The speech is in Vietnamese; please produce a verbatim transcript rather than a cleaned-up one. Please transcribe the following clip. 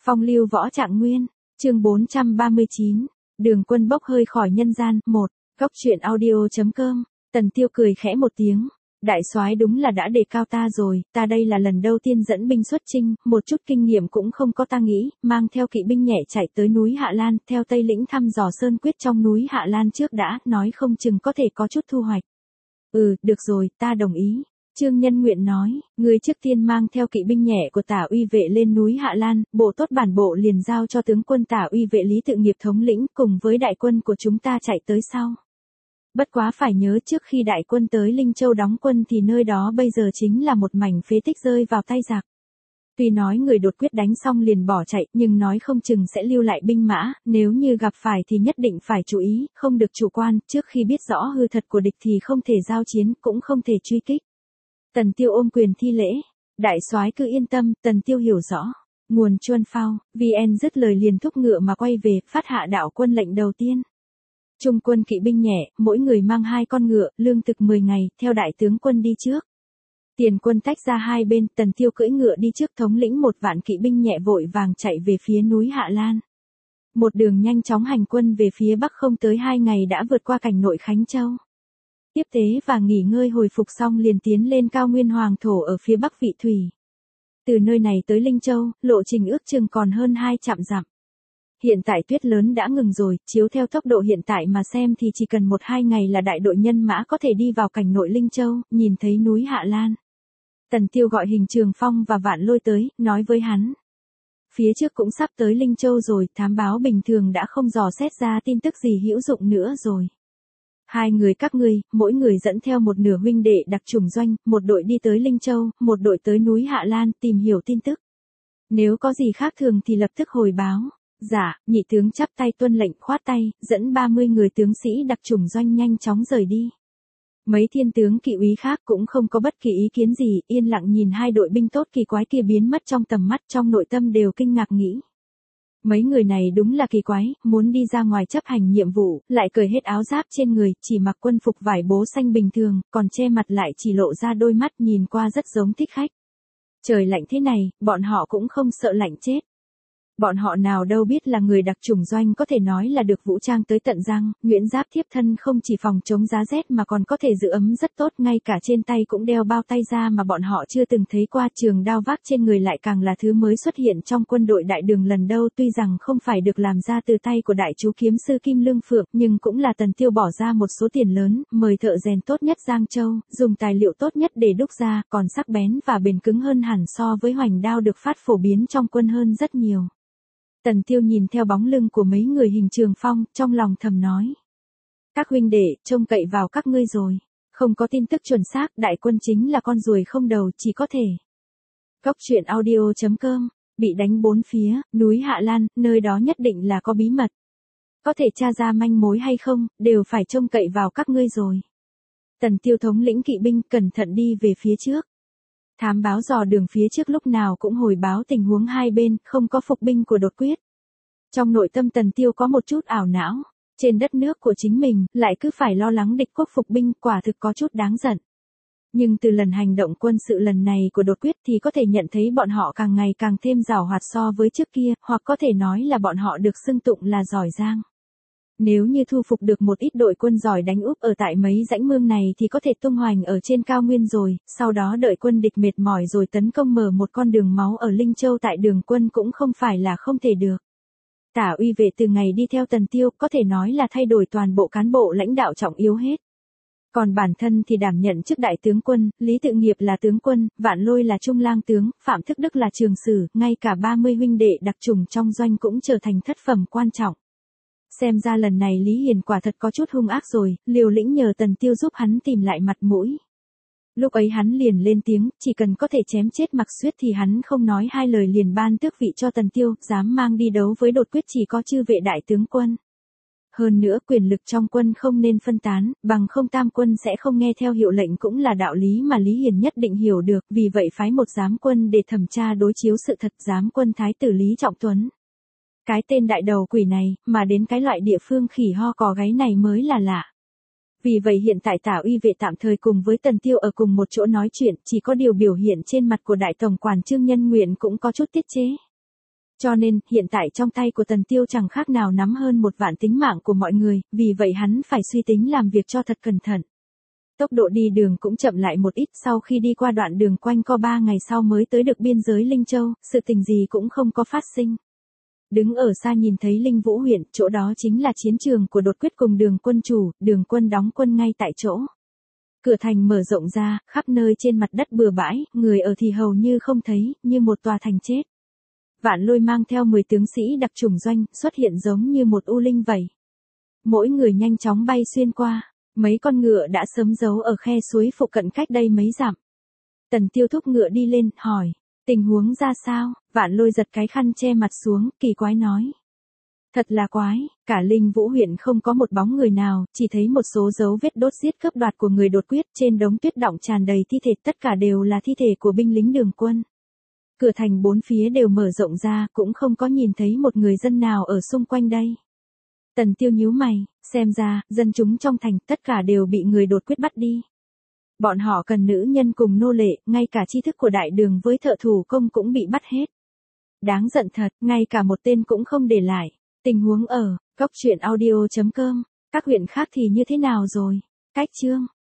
Phong lưu võ trạng nguyên, chương bốn trăm ba mươi chín, Đường Quân bốc hơi khỏi nhân gian, một, góc truyện audio.com, Tần Tiêu cười khẽ một tiếng, đại soái đúng là đã đề cao ta rồi, ta đây là lần đầu tiên dẫn binh xuất chinh, một chút kinh nghiệm cũng không có ta nghĩ, mang theo kỵ binh nhẹ chạy tới núi Hạ Lan, theo Tây Lĩnh thăm dò sơn quyết trong núi Hạ Lan trước đã, nói không chừng có thể có chút thu hoạch. Ừ, được rồi, ta đồng ý. Trương Nhân Nguyện nói, người trước tiên mang theo kỵ binh nhẹ của Tả Uy vệ lên núi Hạ Lan, bộ tốt bản bộ liền giao cho tướng quân Tả Uy vệ Lý Tự Nghiệp thống lĩnh cùng với đại quân của chúng ta chạy tới sau. Bất quá phải nhớ trước khi đại quân tới Linh Châu đóng quân thì nơi đó bây giờ chính là một mảnh phế tích rơi vào tay giặc. Tuy nói người đột quyết đánh xong liền bỏ chạy, nhưng nói không chừng sẽ lưu lại binh mã, nếu như gặp phải thì nhất định phải chú ý, không được chủ quan, trước khi biết rõ hư thật của địch thì không thể giao chiến, cũng không thể truy kích. Tần Tiêu ôm quyền thi lễ, đại soái cứ yên tâm, Tần Tiêu hiểu rõ. Nguồn Chuân Phao, vê en dứt lời liền thúc ngựa mà quay về, phát hạ đạo quân lệnh đầu tiên. Trung quân kỵ binh nhẹ, mỗi người mang hai con ngựa, lương thực mười ngày, theo đại tướng quân đi trước. Tiền quân tách ra hai bên, Tần Tiêu cưỡi ngựa đi trước thống lĩnh một vạn kỵ binh nhẹ vội vàng chạy về phía núi Hạ Lan. Một đường nhanh chóng hành quân về phía bắc không tới hai ngày đã vượt qua cảnh nội Khánh Châu. Tiếp tế và nghỉ ngơi hồi phục xong liền tiến lên cao nguyên hoàng thổ ở phía bắc Vị Thủy. Từ nơi này tới Linh Châu, lộ trình ước chừng còn hơn hai trăm dặm. Hiện tại tuyết lớn đã ngừng rồi, chiếu theo tốc độ hiện tại mà xem thì chỉ cần một hai ngày là đại đội nhân mã có thể đi vào cảnh nội Linh Châu, nhìn thấy núi Hạ Lan. Tần Tiêu gọi Hình Trường Phong và Vạn Lôi tới, nói với hắn. Phía trước cũng sắp tới Linh Châu rồi, thám báo bình thường đã không dò xét ra tin tức gì hữu dụng nữa rồi. Hai người các ngươi, mỗi người dẫn theo một nửa huynh đệ đặc chủng doanh, một đội đi tới Linh Châu, một đội tới núi Hạ Lan tìm hiểu tin tức. Nếu có gì khác thường thì lập tức hồi báo. Dạ, nhị tướng chắp tay tuân lệnh khoát tay, dẫn ba mươi người tướng sĩ đặc chủng doanh nhanh chóng rời đi. Mấy thiên tướng kỵ úy khác cũng không có bất kỳ ý kiến gì, yên lặng nhìn hai đội binh tốt kỳ quái kia biến mất trong tầm mắt, trong nội tâm đều kinh ngạc nghĩ. Mấy người này đúng là kỳ quái, muốn đi ra ngoài chấp hành nhiệm vụ, lại cởi hết áo giáp trên người, chỉ mặc quân phục vải bố xanh bình thường, còn che mặt lại chỉ lộ ra đôi mắt nhìn qua rất giống thích khách. Trời lạnh thế này, bọn họ cũng không sợ lạnh chết. Bọn họ nào đâu biết là người đặc chủng doanh có thể nói là được vũ trang tới tận răng, nhuyễn giáp thiếp thân không chỉ phòng chống giá rét mà còn có thể giữ ấm rất tốt, ngay cả trên tay cũng đeo bao tay da mà bọn họ chưa từng thấy qua, trường đao vác trên người lại càng là thứ mới xuất hiện trong quân đội đại đường lần đầu, tuy rằng không phải được làm ra từ tay của đại chú kiếm sư Kim Lương Phượng, nhưng cũng là Tần Tiêu bỏ ra một số tiền lớn, mời thợ rèn tốt nhất Giang Châu, dùng tài liệu tốt nhất để đúc ra, còn sắc bén và bền cứng hơn hẳn so với hoành đao được phát phổ biến trong quân hơn rất nhiều. Tần Tiêu nhìn theo bóng lưng của mấy người Hình Trường Phong, trong lòng thầm nói. Các huynh đệ, trông cậy vào các ngươi rồi. Không có tin tức chuẩn xác, đại quân chính là con ruồi không đầu, chỉ có thể. Góc truyện audio.com, bị đánh bốn phía, núi Hạ Lan, nơi đó nhất định là có bí mật. Có thể tra ra manh mối hay không, đều phải trông cậy vào các ngươi rồi. Tần Tiêu thống lĩnh kỵ binh cẩn thận đi về phía trước. Thám báo dò đường phía trước lúc nào cũng hồi báo tình huống hai bên, không có phục binh của đột quyết. Trong nội tâm Tần Tiêu có một chút ảo não, trên đất nước của chính mình, lại cứ phải lo lắng địch quốc phục binh, quả thực có chút đáng giận. Nhưng từ lần hành động quân sự lần này của đột quyết thì có thể nhận thấy bọn họ càng ngày càng thêm giàu hoạt so với trước kia, hoặc có thể nói là bọn họ được xưng tụng là giỏi giang. Nếu như thu phục được một ít đội quân giỏi đánh úp ở tại mấy dãy mương này thì có thể tung hoành ở trên cao nguyên rồi, sau đó đợi quân địch mệt mỏi rồi tấn công mở một con đường máu ở Linh Châu tại đường quân cũng không phải là không thể được. Tả Uy vệ từ ngày đi theo Tần Tiêu có thể nói là thay đổi toàn bộ cán bộ lãnh đạo trọng yếu hết. Còn bản thân thì đảm nhận chức đại tướng quân, Lý Tự Nghiệp là tướng quân, Vạn Lôi là trung lang tướng, Phạm Thức Đức là trường sử, ngay cả ba mươi huynh đệ đặc chủng trong doanh cũng trở thành thất phẩm quan trọng. Xem ra lần này Lý Hiền quả thật có chút hung ác rồi, liều lĩnh nhờ Tần Tiêu giúp hắn tìm lại mặt mũi. Lúc ấy hắn liền lên tiếng, chỉ cần có thể chém chết Mạc Xuyết thì hắn không nói hai lời liền ban tước vị cho Tần Tiêu, dám mang đi đấu với đột quyết chỉ có chư vệ đại tướng quân. Hơn nữa quyền lực trong quân không nên phân tán, bằng không tam quân sẽ không nghe theo hiệu lệnh cũng là đạo lý mà Lý Hiền nhất định hiểu được, vì vậy phái một giám quân để thẩm tra đối chiếu sự thật, giám quân Thái tử Lý Trọng Tuấn. Cái tên đại đầu quỷ này, mà đến cái loại địa phương khỉ ho cò gáy này mới là lạ. Vì vậy hiện tại Tả Uy vệ tạm thời cùng với Tần Tiêu ở cùng một chỗ nói chuyện, chỉ có điều biểu hiện trên mặt của đại tổng quản Trương Nhân Nguyện cũng có chút tiết chế. Cho nên, hiện tại trong tay của Tần Tiêu chẳng khác nào nắm hơn một vạn tính mạng của mọi người, vì vậy hắn phải suy tính làm việc cho thật cẩn thận. Tốc độ đi đường cũng chậm lại một ít, sau khi đi qua đoạn đường quanh co ba ngày sau mới tới được biên giới Linh Châu, sự tình gì cũng không có phát sinh. Đứng ở xa nhìn thấy Linh Vũ huyện, chỗ đó chính là chiến trường của Đột Quyết cùng Đường Quân chủ, Đường Quân đóng quân ngay tại chỗ. Cửa thành mở rộng ra, khắp nơi trên mặt đất bừa bãi, người ở thì hầu như không thấy, như một tòa thành chết. Vạn Lôi mang theo mười tướng sĩ đặc chủng doanh, xuất hiện giống như một u linh vậy. Mỗi người nhanh chóng bay xuyên qua, mấy con ngựa đã sớm giấu ở khe suối phụ cận cách đây mấy dặm. Tần Tiêu thúc ngựa đi lên, hỏi, tình huống ra sao? Vạn Lôi giật cái khăn che mặt xuống, kỳ quái nói. Thật là quái, cả Linh Vũ huyện không có một bóng người nào, chỉ thấy một số dấu vết đốt giết cướp đoạt của người Đột Quyết, trên đống tuyết đọng tràn đầy thi thể, tất cả đều là thi thể của binh lính Đường Quân. Cửa thành bốn phía đều mở rộng ra, cũng không có nhìn thấy một người dân nào ở xung quanh đây. Tần Tiêu nhíu mày, xem ra, dân chúng trong thành, tất cả đều bị người Đột Quyết bắt đi. Bọn họ cần nữ nhân cùng nô lệ, ngay cả tri thức của đại đường với thợ thủ công cũng bị bắt hết. Đáng giận thật, ngay cả một tên cũng không để lại. Tình huống ở, góc truyện audio chấm com, các huyện khác thì như thế nào rồi? Cách chương